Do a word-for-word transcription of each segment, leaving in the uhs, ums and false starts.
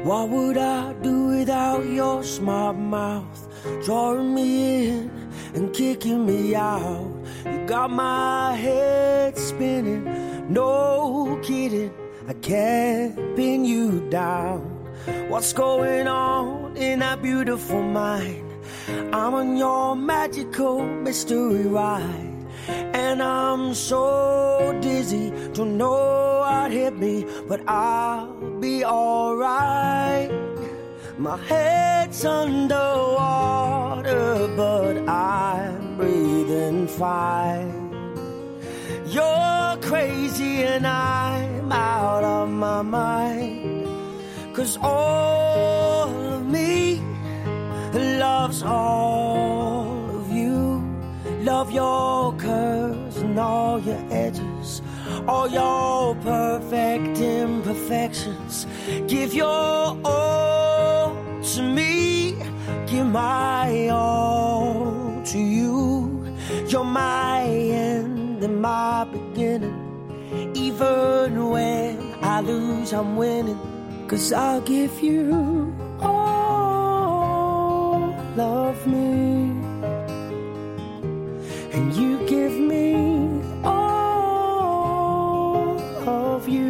What would I do without your smart mouth, drawing me in and kicking me out? You got my head spinning, no kidding, I can't pin you down. What's going on in that beautiful mind? I'm on your magical mystery ride, and I'm so dizzy, don't know what hit me, but I'll be alright. My head's underwater, but I'm breathing fine. You're crazy and I'm out of my mind, 'cause all of me loves all of you. Love your curves and all your edges, all your perfect imperfections. Give your all to me, give my all to you. You're my end and my beginning. Even when I lose, I'm winning, 'cause I'll give you all of me, and you give me all of you.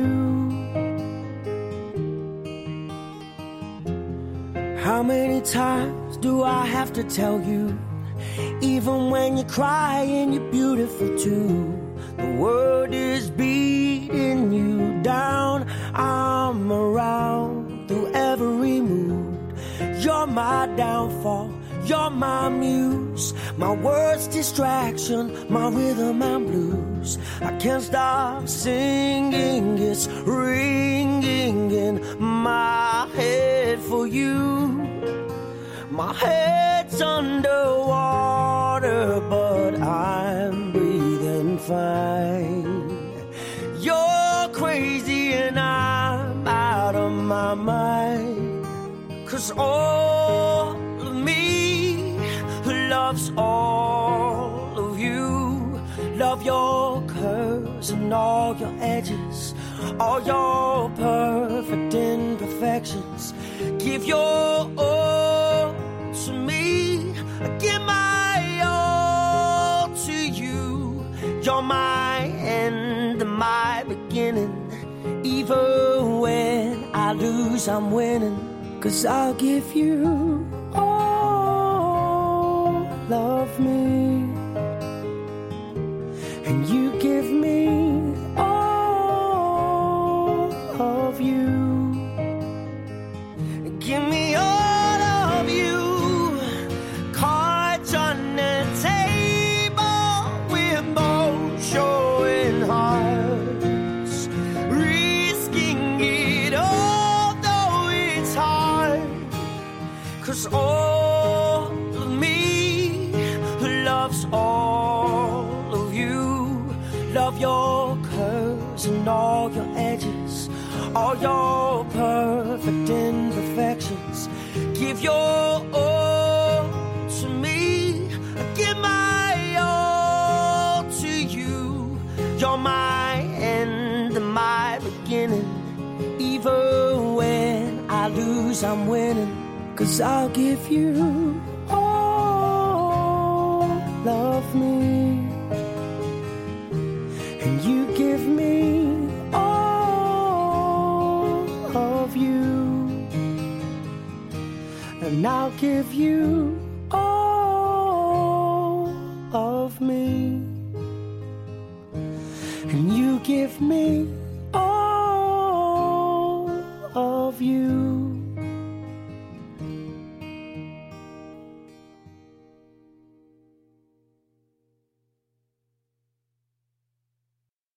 How many times do I have to tell you, even when you're crying, you're beautiful too? The world is beating you down, I'm around through every mood. You're my downfall, you're my muse, my worst distraction, my rhythm and blues. I can't stop singing, it's ringing in my head for you. My head's underwater, but I'm breathing fine. You're crazy and I'm out of my mind, 'cause all of me loves all of you. Love your curves and all your edges, all your perfect imperfections. Give your all to me, give my all to you. You're my end and my beginning. Even when I lose, I'm winning, 'cause I'll give you all of me, and you give me all of you. Give me all of you. Cards on the table, we're both showing hearts, risking it all, though it's hard. 'Cause all of me loves all of you. Love your curves and all your edges, all your perfect imperfections. Give your all to me, give my all to you. You're my end and my beginning. Even when I lose, I'm winning, 'cause I'll give you all of me, and you give me all of you, and I'll give you all of me, and you give me all of you.